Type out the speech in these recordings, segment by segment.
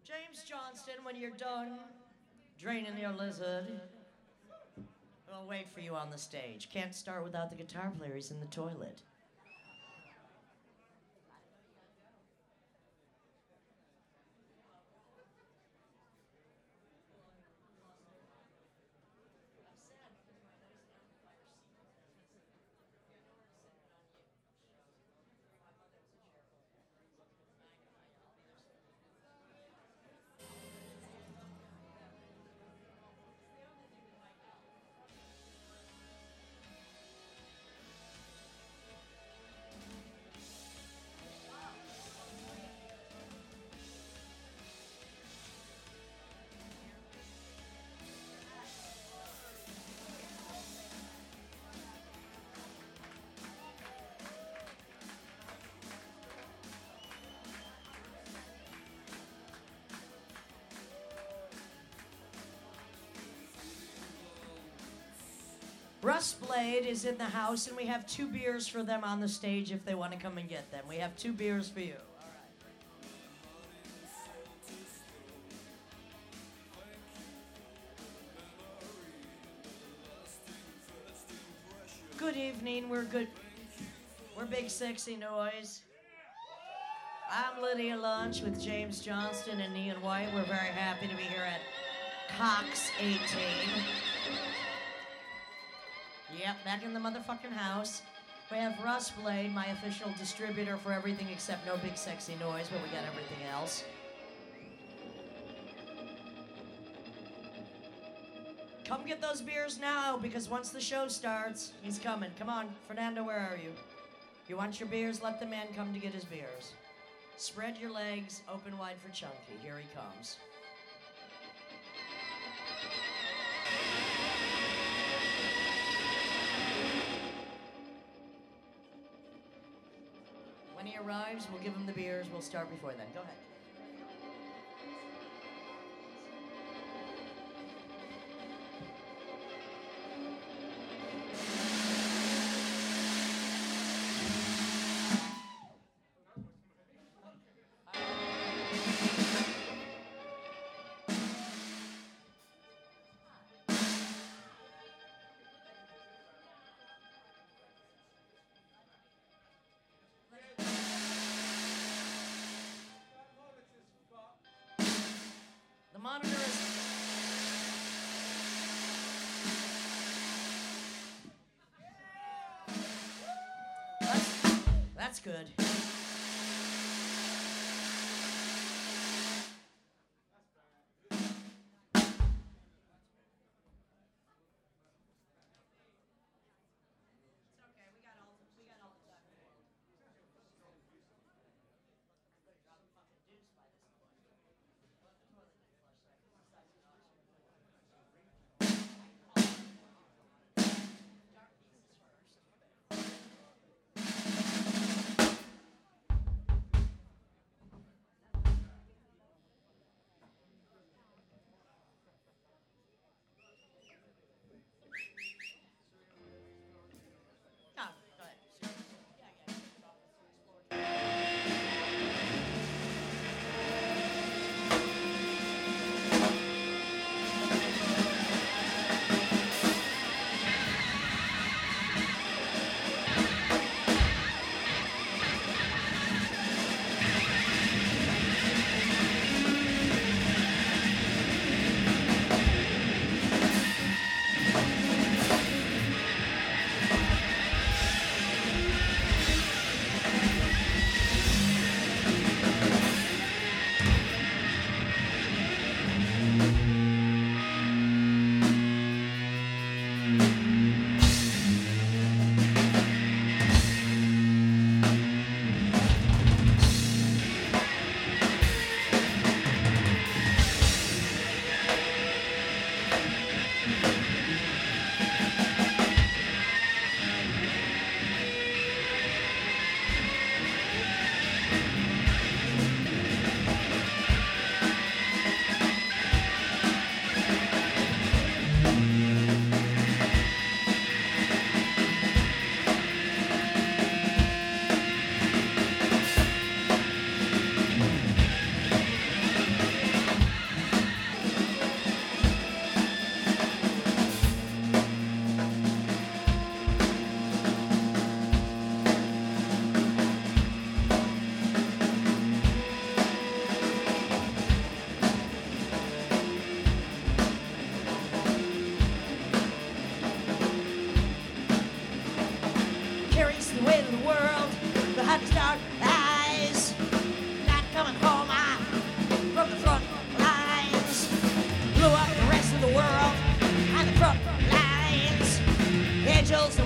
James Johnston, when you're done draining your lizard, we'll wait for you on the stage. Can't start without the guitar player. He's in the toilet. Russ Blade is in the house, and we have 2 beers for them on the stage if they want to come and get them. We have 2 beers for you. Good evening. We're Big Sexy Noise. I'm Lydia Lunch with James Johnston and Ian White. We're very happy to be here at Cox 18. Yep, back in the motherfucking house. We have Russ Blade, my official distributor for everything except No Big Sexy Noise, but we got everything else. Come get those beers now, because once the show starts, he's coming. Come on, Fernando, where are you? You want your beers? Let the man come to get his beers. Spread your legs, open wide for Chunky. Here he comes. When he arrives, we'll give him the beers. We'll start before then. Go ahead. The monitor is... That's good.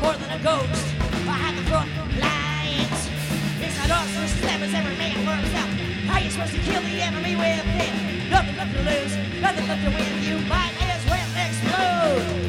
more than a ghost behind the front lines. It's not us versus them, it's every man for himself. How you supposed to kill the enemy with it? Nothing left to lose, nothing left to win. You might as well explode.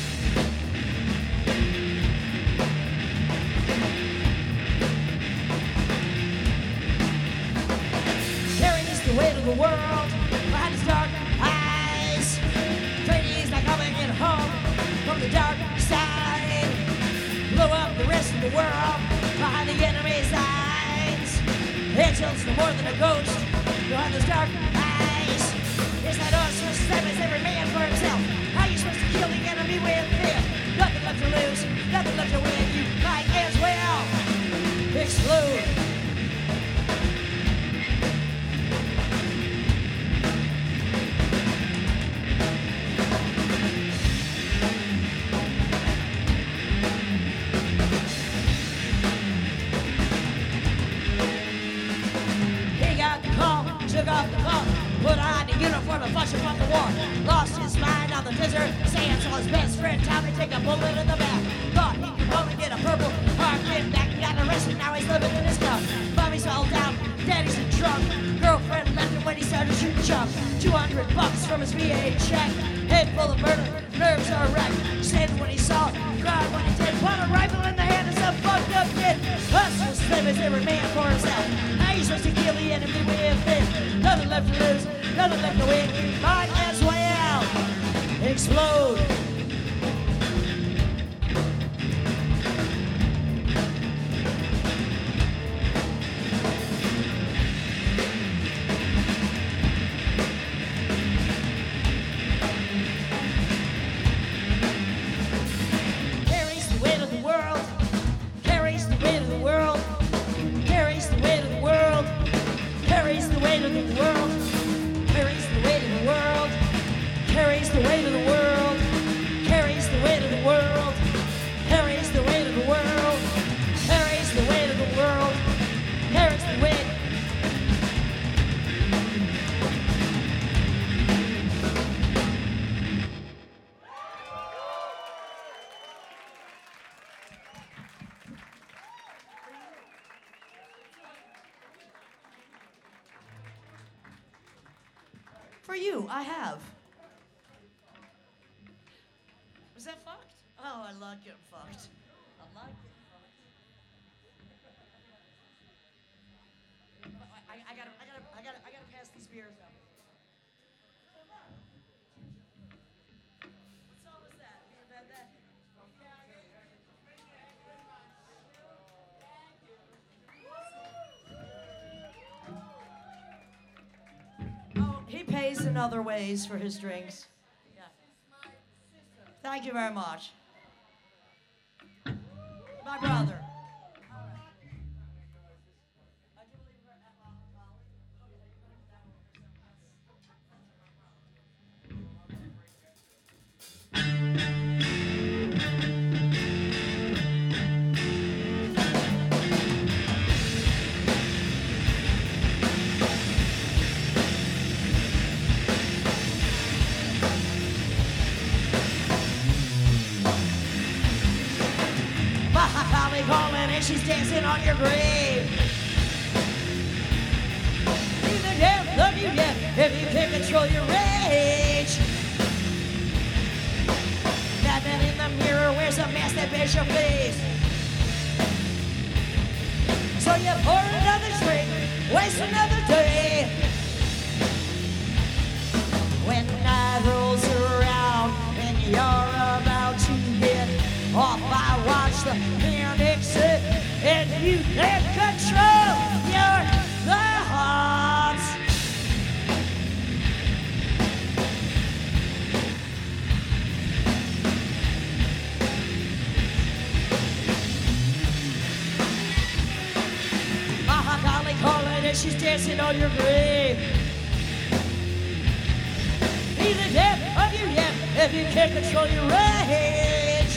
Carries the weight of the world behind his dark eyes. Trainees not coming in home from the dark side. Blow up the rest of the world behind the enemy's eyes. Angels no more than a ghost behind those dark eyes. It's not us versus them, it's every man for himself. How you supposed to kill the enemy with fear? Nothing left to lose, nothing left to win. You might as well explode. Took off the cloak, put on the uniform and flushed from the war. Lost his mind on the desert sands. Saw his best friend Tommy take a bullet in the back. Thought he could only get a purple heart. Came back, got arrested, now he's living in his car. Mommy's all down, daddy's a drunk. Girlfriend left him when he started shooting chump. $200 from his VA check. Head full of murder, nerves are wrecked. Said when he saw it, cried when he did. Put a rifle in the hand of some fucked up kid. Us will slim as every man for himself. Now he's supposed to kill the enemy with it. Nothing left to lose, nothing left to win. You might as well explode. Carries the weight of the world. Carries the weight of the world. Carries the weight of the world. Carries the weight of the world. Carries the weight of the world. Carries the weight of the world. Carries the weight of the world. Carries the weight of the world. Carries the weight of the world. Carries the weight. For you, I have. Was that fucked? Oh, I love getting fucked. I love getting fucked. I gotta pass these beers up. What song was that? Oh, he pays in other ways for his drinks. Yeah. Thank you very much. My brother. Calling and she's dancing on your grave. Neither death love you yet if you can't control your rage. That man in the mirror wears a mask that bears your face. So you pour another drink, waste another day. When night rolls around and you're about to get off, I watch the panics and you can't control your thoughts. Mahatali calling and she's dancing on your grave. Neither death of you yet if you can't control your rage.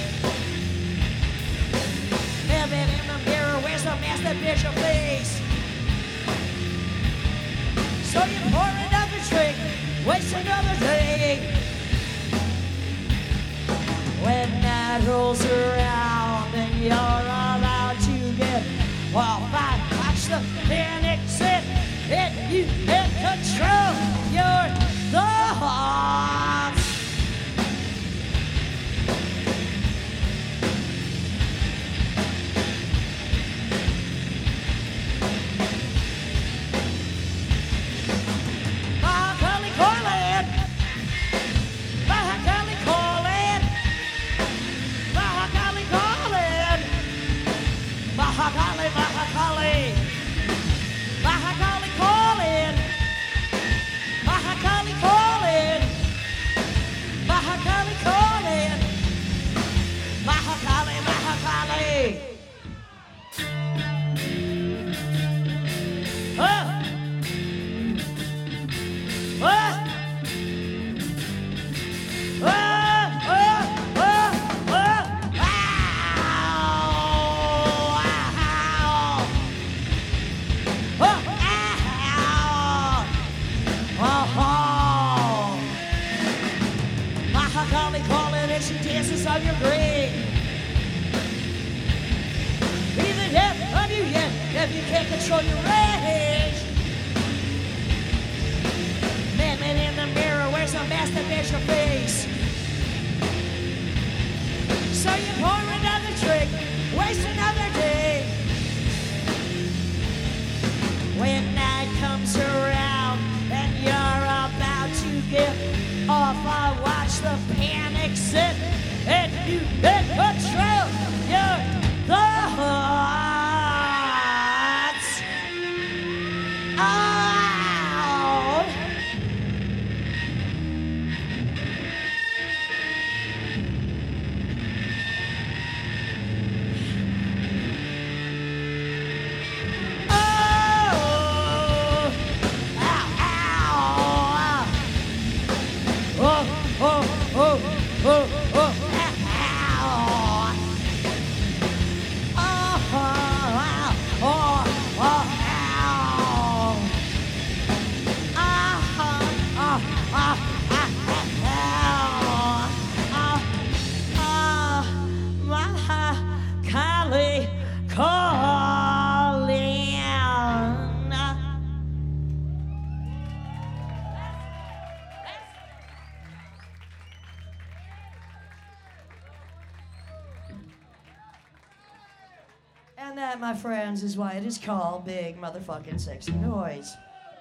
Heaven in the mirror wears a mask that bears your face. So you pour another drink, waste another day. When night rolls around Calling and she dances on your grave. Even if you can't control your rage. Man in the mirror wears a mask that bears your face. So you pour another drink, waste another day. When night comes around and you're about to get off, I watch the panic sit and you can control your thoughts. Oh. And that, my friends, is why it is called Big Motherfucking Sexy Noise.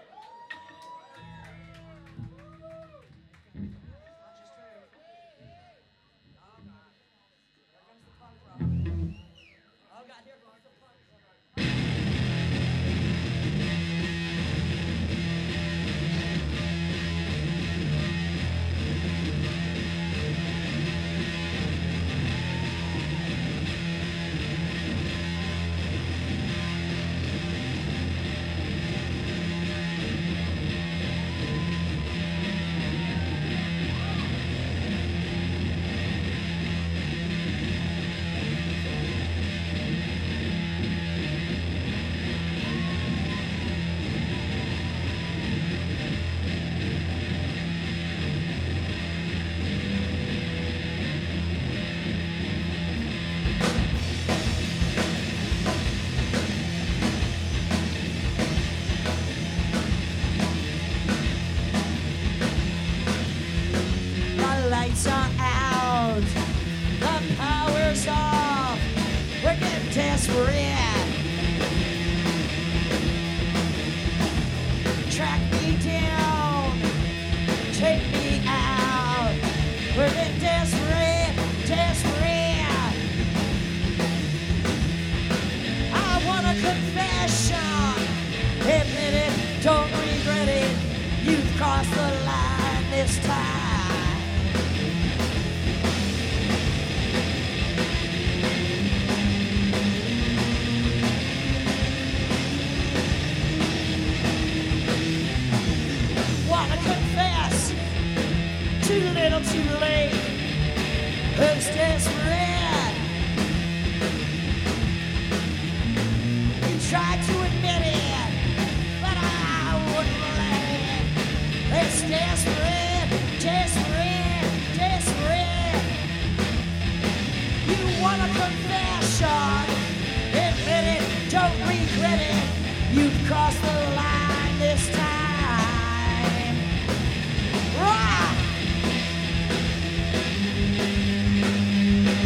Lights are out, the power's off, we're getting desperate. Track me down, take me out, we're getting desperate, desperate. I want a confession, admit it, don't regret it, you've crossed the line this time. Too little, too late. Who's desperate? You tried to admit it, but I wouldn't let it. It's desperate, desperate, desperate. You want a confession? Admit it, don't regret it. You've crossed the line this time. Rock!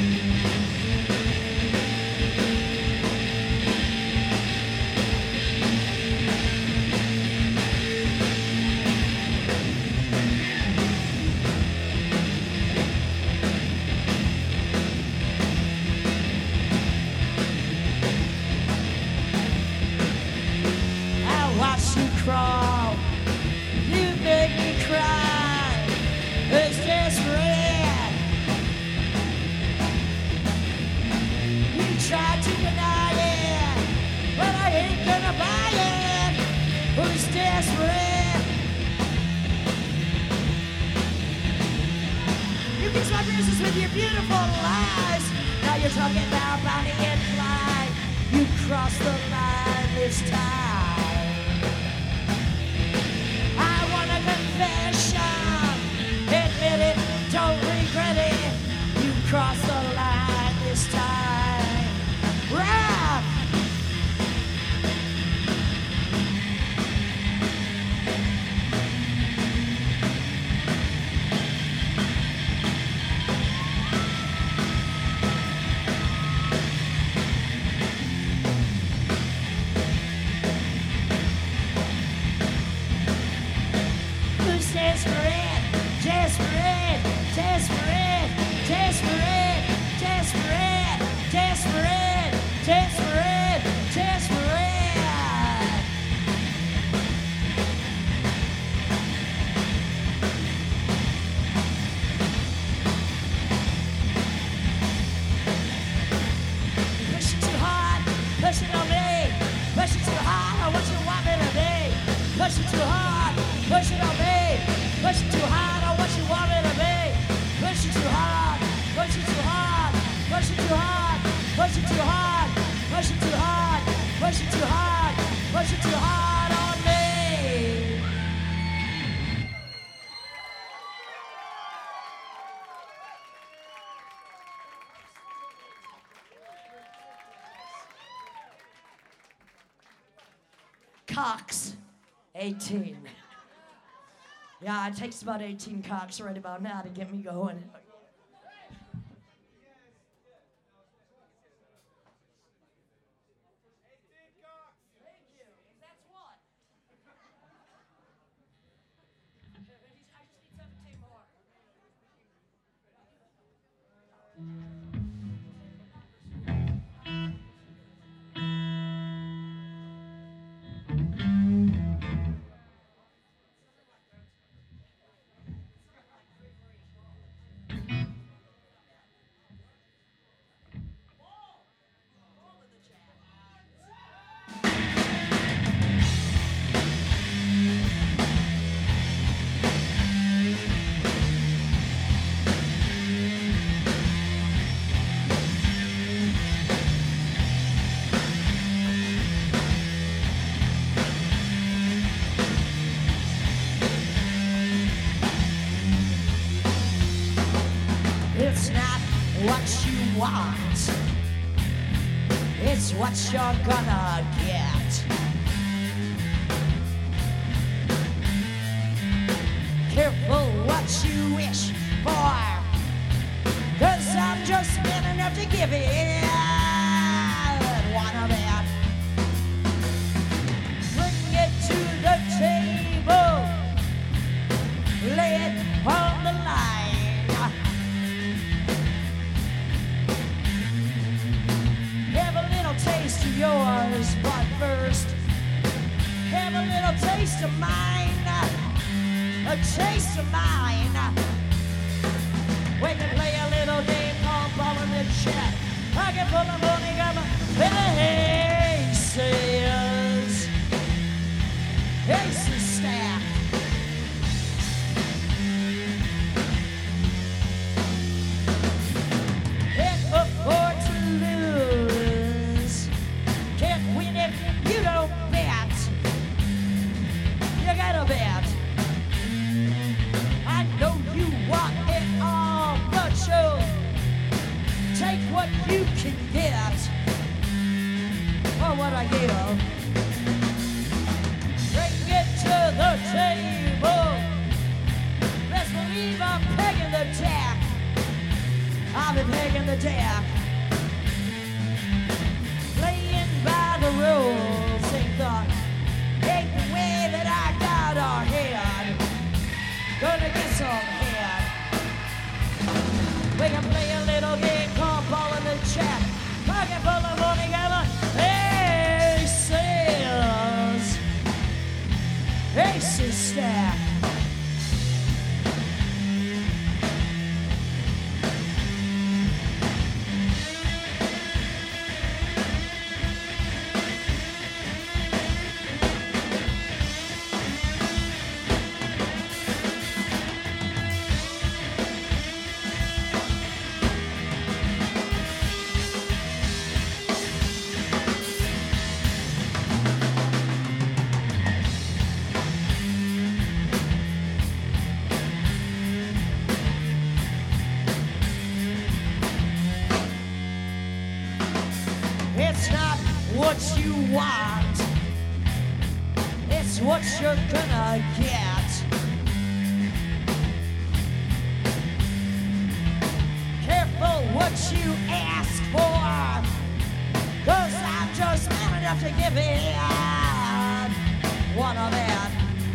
business with your beautiful lies. Now you're talking about Bonnie and Clyde. You crossed the line this time. I want a confession. Admit it, don't regret it. You crossed the line this time. Rap! Desperate, desperate, desperate, desperate, desperate, desperate, desperate, desperate. Push it too hard, push it on me. Push it too hard, I want you to want me to be. Push it too hard, push it on me. Push it too hard on what you want me to be. Push it too hard, push it too hard, push it too hard, push it too hard, push it too hard, push it too hard, push it too hard on me. Cox, 18. Yeah, it takes about 18 cocks right about now to get me going. It's not what you want, it's what you're gonna get. Careful what you wish for, 'cause I'm just man enough to give it one of it. Bring it to the table, lay it on the line. Taste of yours, but first have a little taste of mine, a taste of mine. We can play a little game called Ball in the Chat. I can pull a morning up aces, aces stack. Can't afford to lose. Can't win if you don't bet. You gotta bet. I know you want it all, but you take what you can get. Or what I give. Bring it to the table. Best believe I'm pegging the deck. I've been pegging the deck. Playing by the rules, ain't the way that I got our head. Gonna get some head. We can play a little game called Ball in the Chat. I can pull them all together. Aces, aces stack. want, it's what you're gonna get. Careful what you ask for, 'cause I'm just man enough to give it one of that.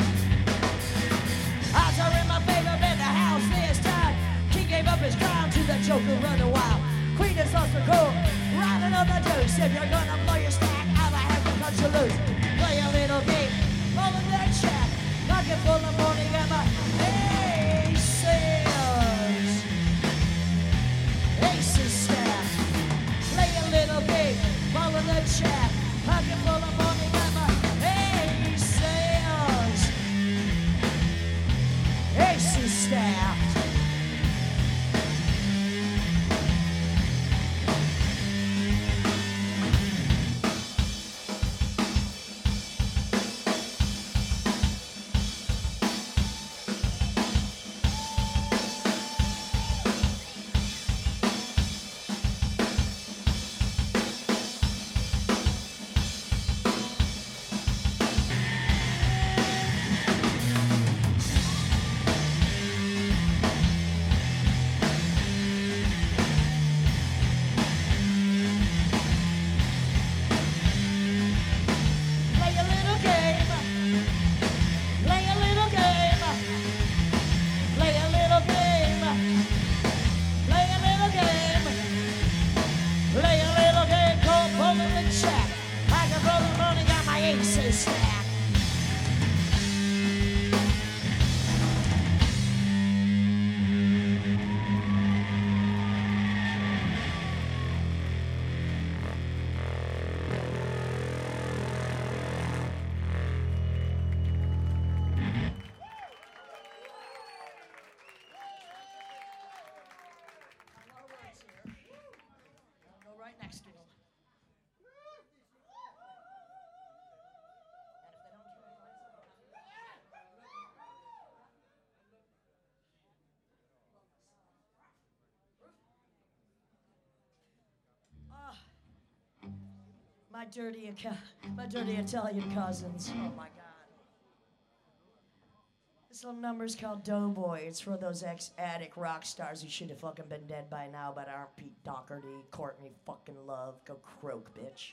Odds are in my favor in the house this time. King gave up his crown to the Joker, run a while. Queen has lost her cool, riding on the deuce. If you're gonna blow your stack, I'll have to cut you loose. Play a little game, roll in that shack. Pocket full of money, got my aces. Aces stacked. Play a little game, roll in the shack. Pocket full of money, got my aces. Aces stacked. My dirty Italian cousins. Oh my God. This little number's called Doughboy. It's for those ex-addict rock stars who should have fucking been dead by now, but aren't. Pete Doherty, Courtney fucking Love. Go croak, bitch.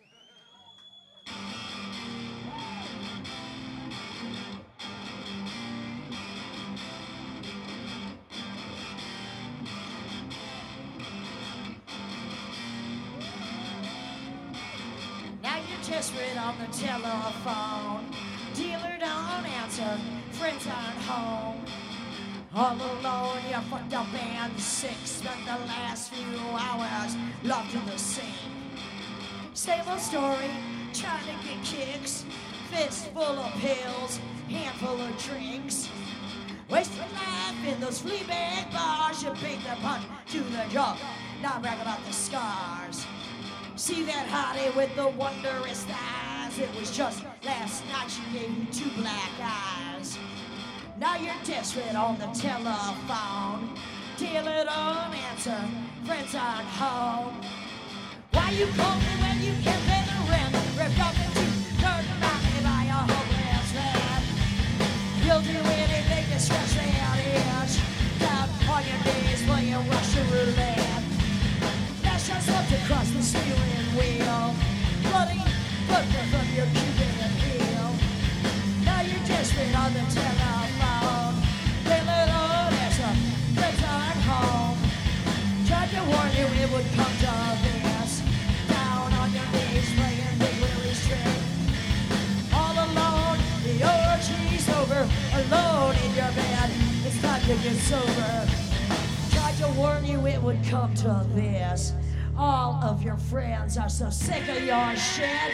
Desperate on the telephone, dealer don't answer, friends aren't home. All alone, you fucked up and sick. Spent the last few hours locked in the sink. Same old story, trying to get kicks. Fist full of pills, handful of drinks. Wasted life in those flea bag bars. You paid the punch to the jaw, now brag about the scars. See that hottie with the wondrous eyes? It was just last night she gave you two black eyes. Now you're desperate on the telephone. Dealer don't answer, friends aren't home. Why you call me when you can't pay the rent? Ripped off the teeth, turned around me by a hopeless man. You'll do anything to scratch that itch. Down on your knees playing Russian roulette. Just slipped across the steering wheel. Bloody footprint from your Cuban heel. Now you're desperate on the telephone. They let on answer, friends aren't home. Tried to warn you it would come to this. Down on your knees playing Big Willie's trick. All alone, the orgy's over. Alone in your bed, it's time to get sober. Tried to warn you it would come to this. All of your friends are so sick of your shit.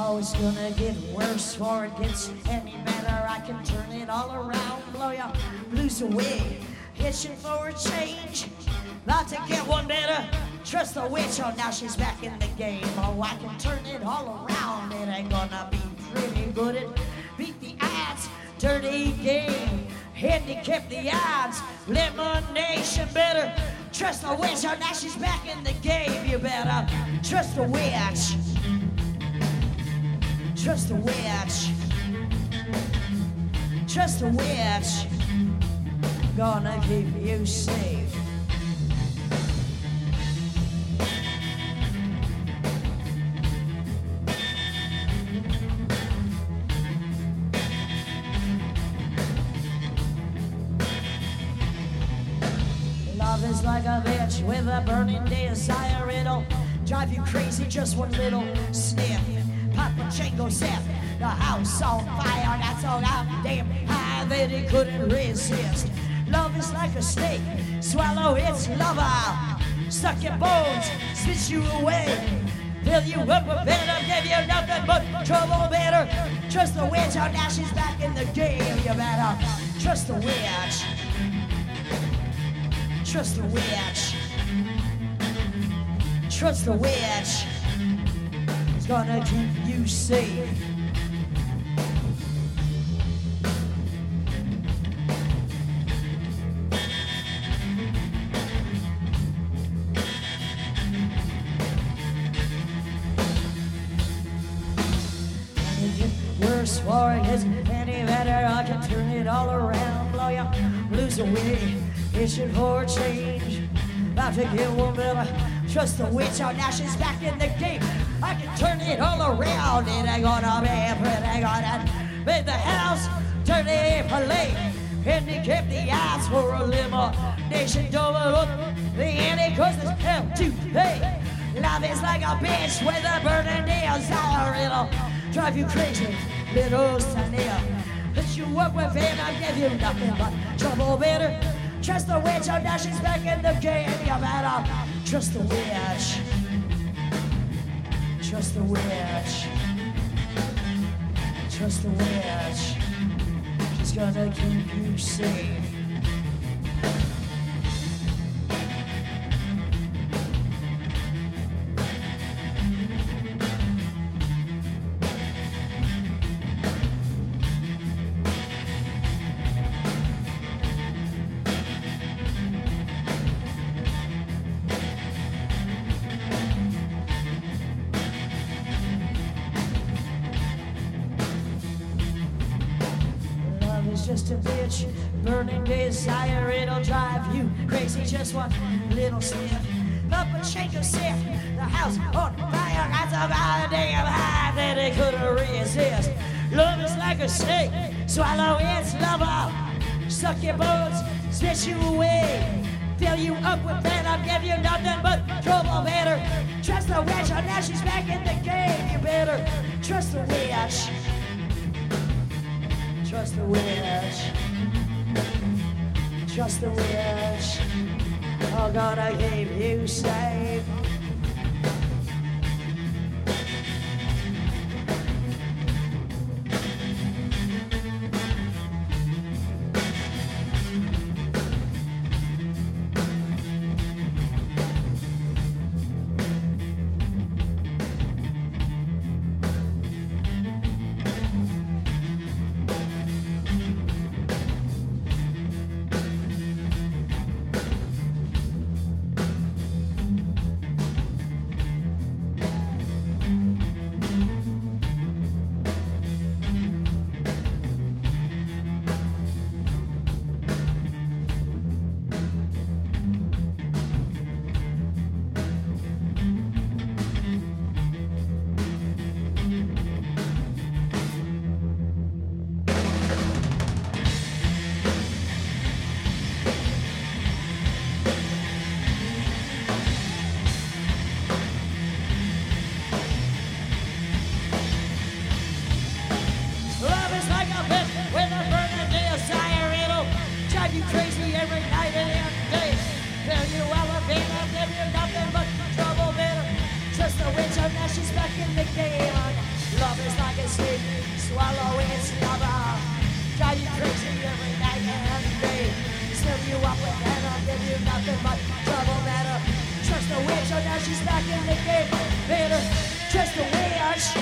Oh, it's gonna get worse before it gets any better. I can turn it all around, blow your blues away, itching for a change. About to get one better. Trust the witch, oh now she's back in the game. Oh, I can turn it all around. It ain't gonna be pretty good. It beat the odds, dirty game. Handicap the odds, elimination better. Trust the witch, oh now she's back in the game. You better trust the witch. Trust the witch. Trust the witch. Gonna keep you safe. Love is like a bitch with a burning desire. It'll drive you crazy, just one little sniff. Papa Chango set the house on fire. That's so goddamn high that it couldn't resist. Love is like a snake, swallow its lover. Suck your bones, spit you away. Fill you up with venom, give you nothing but trouble better. Trust the witch, oh now she's back in the game. You better trust the witch. Trust the witch. Trust the witch. It's gonna keep you safe. Worse for it gets any better. I can turn it all around, blow your blues away, itching for a change. About to get one better. Trust the witch, oh now she's back in the game. I can turn it all around. It ain't gonna be pretty gonna make the house dirty play. Handicap the odds for elimination. Double up the ante cause there's hell to pay. Love is like a bitch with a burning desire. It'll drive you crazy, little Sania. Put you up with him, I give you nothing but trouble better. Trust the witch, oh now she's back in the game. You better trust the witch. Trust the witch. Trust the witch. She's gonna keep you safe. Just a bitch, burning desire, it'll drive you crazy. Just one little sniff, Papa Chango set the house on fire. That's a goddamn high that it couldn't resist. Love is like a snake, swallow its lover. Suck your bones, spit you away. Fill you up with venom, give you nothing but trouble better. Trust the witch, oh now she's back in the game. You better trust the witch. Trust the witch. Trust the witch. Oh God, I gave you safe. swallow its lover. Drive you crazy every night and day. Fill you up with venom, give you nothing but trouble, matter. Trust the witch, oh now she's back in the game. Better trust the witch.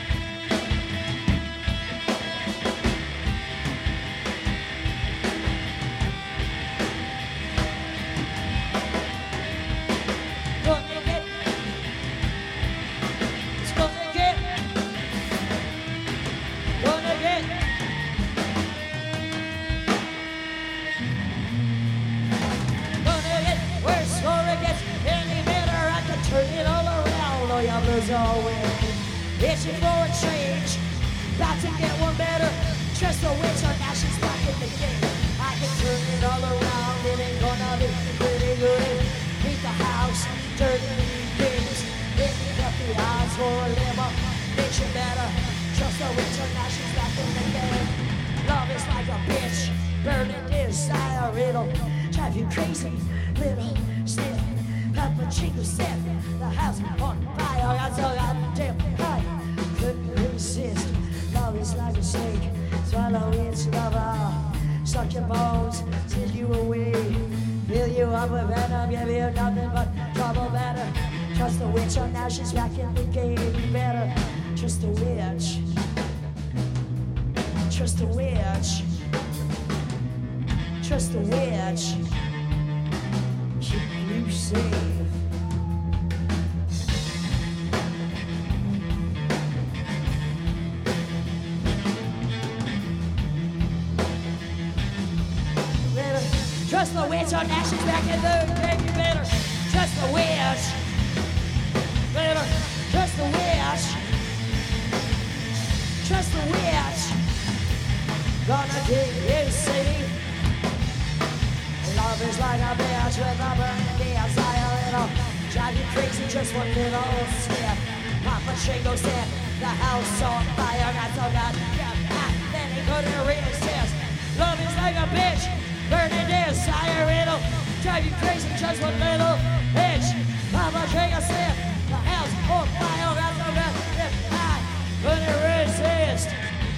Itching for a change, about to get one better. Trust the witch, oh now she's back in the game. I can turn it all around, it ain't gonna be pretty good. Beat the house, dirty things, picking up the odds for a elimination better. Trust the witch, oh now she's back in the game. Love is like a bitch, burning desire, it'll drive you crazy, little stiff. Papa Chico set the house on fire. I got so goddamn high, couldn't resist. Love is like a snake, swallow its lover. Suck your bones, send you away. Fill you up with venom, give you nothing but trouble, better. Trust the witch, oh now she's back in the game. You better trust the witch. Trust the witch. Trust the witch. Keep you safe. Trust the witch, oh now she's back in the game. You better trust the witch. Better trust the witch. Trust the witch. Gonna keep you safe. Love is like a bitch with a burning desire. It'll drive you crazy, just one little step. Papa Shingo set the house on fire. Got so goddamn hot, then he couldn't resist. Love is like a bitch, burning desire. It'll drive you crazy, just one little itch. Papa Shingo set the house on fire. Got so goddamn hot, couldn't resist.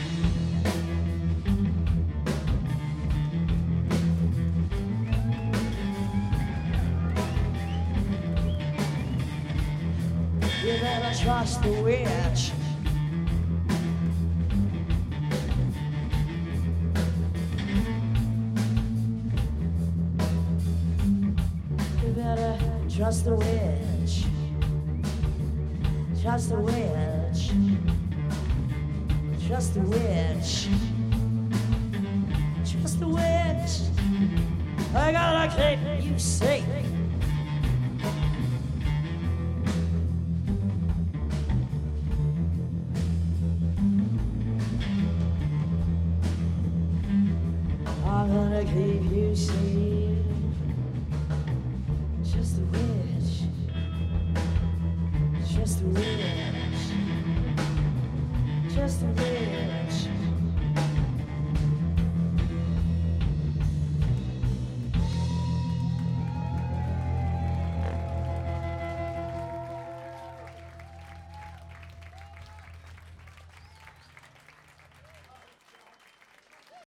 You better trust the witch. You better trust the witch. Trust the witch. Trust the witch. Trust the witch. I gotta keep you safe. I'm gonna keep you safe.